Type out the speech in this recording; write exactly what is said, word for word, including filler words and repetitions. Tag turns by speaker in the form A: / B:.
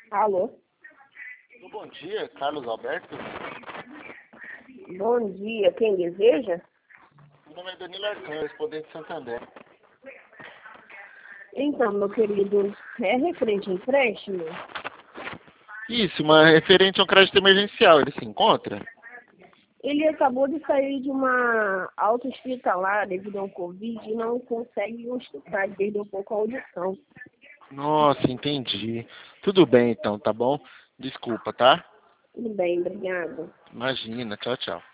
A: Alô?
B: Bom dia, Carlos Alberto.
A: Bom dia, quem deseja?
B: Meu nome é Danilo Arcan, respondente de Santander.
A: Então, meu querido, é referente ao empréstimo?
B: Isso, uma referente a um crédito emergencial, ele se encontra?
A: Ele acabou de sair de uma alta hospitalar devido ao Covid e não consegue escutar, ele perdeu um pouco a audição.
B: Nossa, entendi. Tudo bem então, tá bom? Desculpa, tá?
A: Tudo bem, obrigada.
B: Imagina, tchau, tchau.